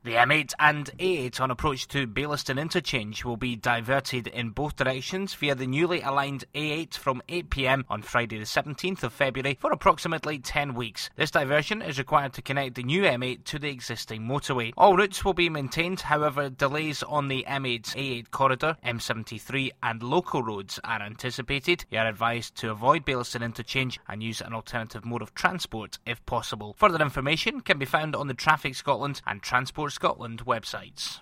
The M8 and A8 on approach to Baillieston Interchange will be diverted in both directions via the newly aligned A8 from 8 p.m. on Friday the 17th of February for approximately 10 weeks. This diversion is required to connect the new M8 to the existing motorway. All routes will be maintained, however, delays on the M8 A8 corridor, M73 and local roads are anticipated. You are advised to avoid Baillieston Interchange and use an alternative mode of transport if possible. Further information can be found on the Traffic Scotland and Transport Scotland websites.